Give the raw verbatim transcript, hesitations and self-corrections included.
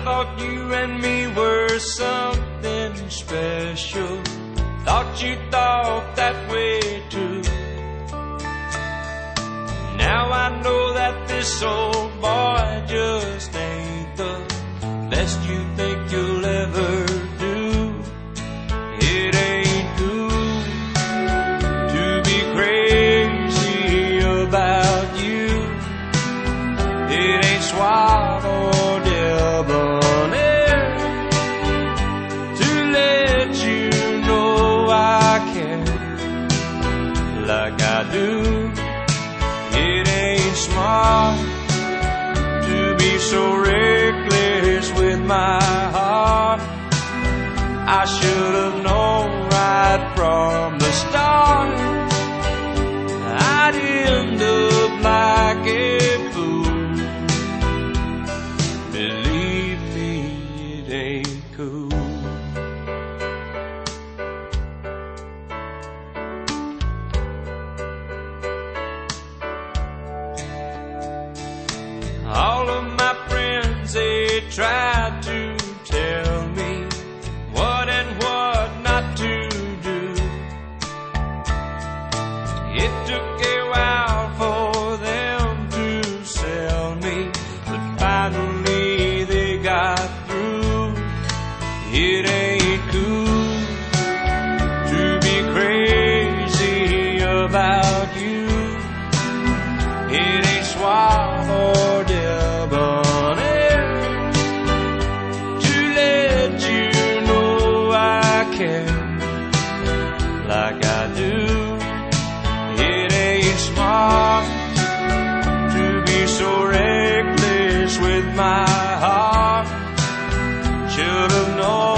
thought you and me were something special. Thought you thought that way too. Now I know that this old boy just ain't the best you think you'll ever do. It ain't cool to be crazy about you. It ain't suave or debonair to let you know I care like I do. It ain't smart to be so reckless with my heart. I should have known right from the start I'd end up like a fool. Believe me, it ain't cool. All of my friends, they tried to tell me what and what not to do. It took a while for them to sell me, but finally they got through. It ain't cool to be crazy about you. It ain't suave or debonair to let you know I care like I do. It ain't smart to be so reckless with my heart. Should have known